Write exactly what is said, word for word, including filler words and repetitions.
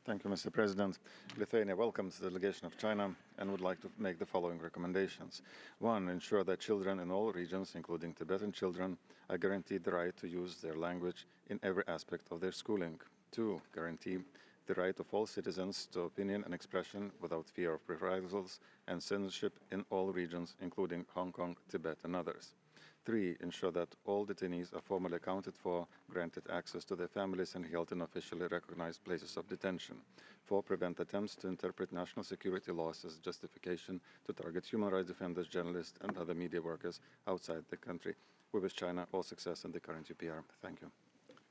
Thank you, Mister President. Lithuania welcomes the delegation of China and would like to make the following recommendations. One, ensure that children in all regions, including Tibetan children, are guaranteed the right to use their language in every aspect of their schooling. Two, guarantee the right of all citizens to opinion and expression without fear of reprisals and censorship in all regions, including Hong Kong, Tibet, and others. Three, ensure that all detainees are formally accounted for, granted access to their families, and held in officially recognized places of detention. Four, prevent attempts to interpret national security laws as justification to target human rights defenders, journalists, and other media workers outside the country. We wish China all success in the current U P R. Thank you.